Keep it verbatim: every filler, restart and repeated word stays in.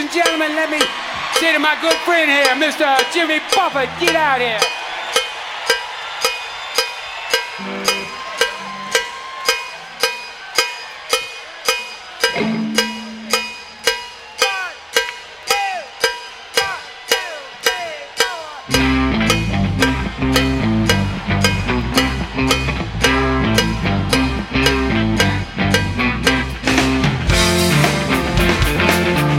and gentlemen, let me say to my good friend here, Mister Jimmy Buffett, get out here.